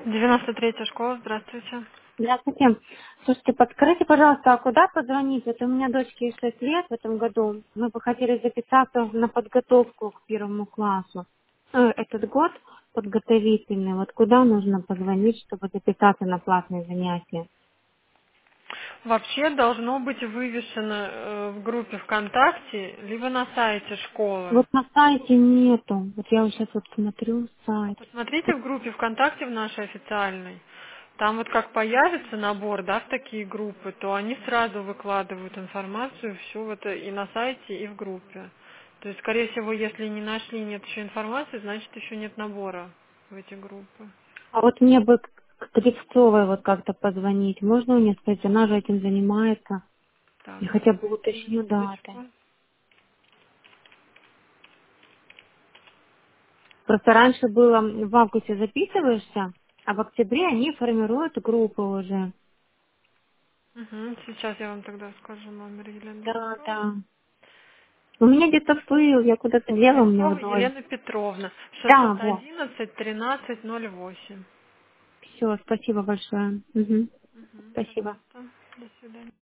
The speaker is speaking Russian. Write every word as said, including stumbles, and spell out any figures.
девяносто третья школа, здравствуйте. Здравствуйте. Слушайте, подскажите, пожалуйста, а куда позвонить? Вот у меня дочке шесть лет в этом году. Мы бы хотели записаться на подготовку к первому классу. Э, Этот год подготовительный. Вот куда нужно позвонить, чтобы записаться на платные занятия? Вообще должно быть вывешено э, в группе ВКонтакте, либо на сайте школы. Вот на сайте нету. Вот я вот сейчас вот смотрю сайт. Посмотрите в группе ВКонтакте в нашей официальной. Там вот как появится набор, да, в такие группы, то они сразу выкладывают информацию, всю вот э, и на сайте, и в группе. То есть, скорее всего, если не нашли, нет еще информации, значит еще нет набора в эти группы. А вот мне бы к к Требцовой вот как-то позвонить. Можно у нее сказать? Она же этим занимается. Так, И хотя бы уточню даты. минуточку. Просто раньше было в августе записываешься, а в октябре они формируют группы уже. Угу, сейчас я вам тогда скажу номер Елены Да, Петровны. да. У меня где-то был, я куда-то дела у меня Требцова вдоль. Елена Петровна, Да, шестьсот вот. одиннадцать тринадцать ноль восемь. Все, спасибо большое. Мгм. Угу, Спасибо. пожалуйста. До свидания.